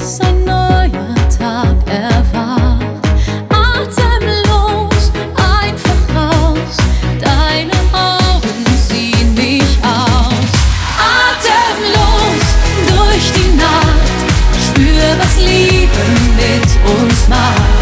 bis ein neuer Tag erwacht. Atemlos, einfach raus, deine Augen ziehen mich aus. Atemlos durch die Nacht, spür, was Liebe mit uns macht.